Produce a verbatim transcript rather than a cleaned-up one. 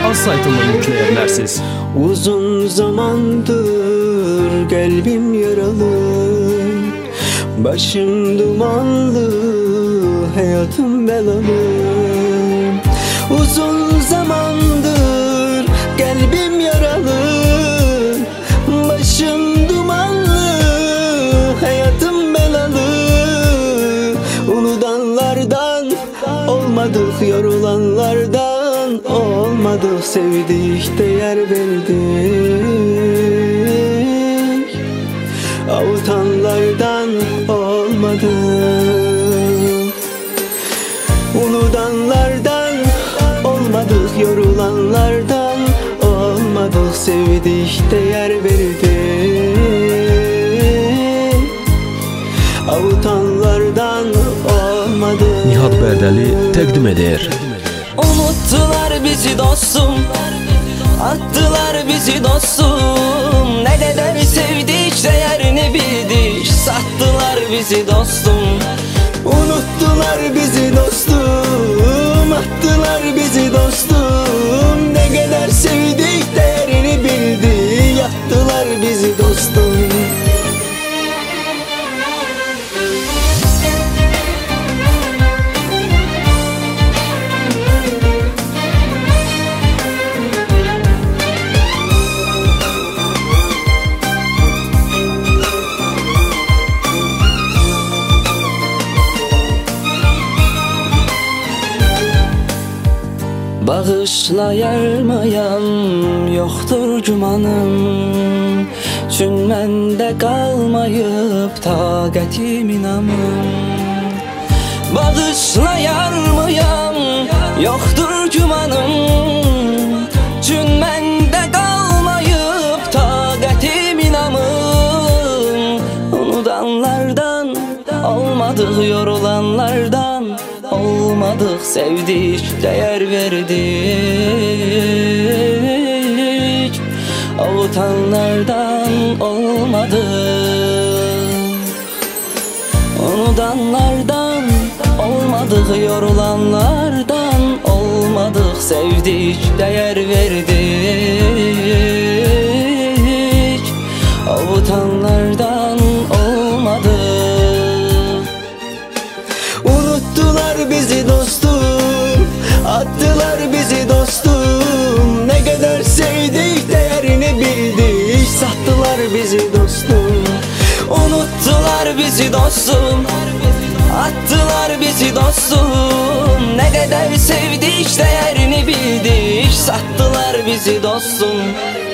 az saytından yükleyenlersiz. Uzun zamandır kalbim yaralı, başım dumanlı, hayatım belalı. Uzun zamandır kalbim yaralı, başım dumanlı, hayatım belalı. Unudanlardan olmadık, yorulanlardan olmadık, sevdik, değer verdik. Avutanlardan olmadık, unutanlardan olmadık, yorulanlardan olmadık, sevdik, değer verdik. Avutanlardan olmadık. Nihat Bərdəli təqdim edir. Unuttular bizi dostum, attılar bizi dostum. Ne kadar sevdik, değerini bildik, sattılar bizi dostum. Unuttular bizi dostum, attılar bizi dostum. Ne kadar sevdik, değerini bildik, yaktılar bizi dostum. Bağışlayarmayam, yoktur gümanım. Çün məndə qalmayıb taqətim, inamım. Bağışlayarmayam, yoktur gümanım. Çün məndə qalmayıb taqətim, inamım. Unudanlardan olmadık, yorulanlardan olmadık, sevdik, değer verdik. Avutanlardan olmadık, unutanlardan olmadık, yorulanlardan olmadık, sevdik, değer verdik. Avutanlardan olmadık. Unuttular bizi dostum, attılar bizi dostum. Ne kadar sevdik, değerini bildik, sattılar bizi dostum. Unuttular bizi dostum, attılar bizi dostum. Ne kadar sevdik, değerini bildik, sattılar bizi dostum.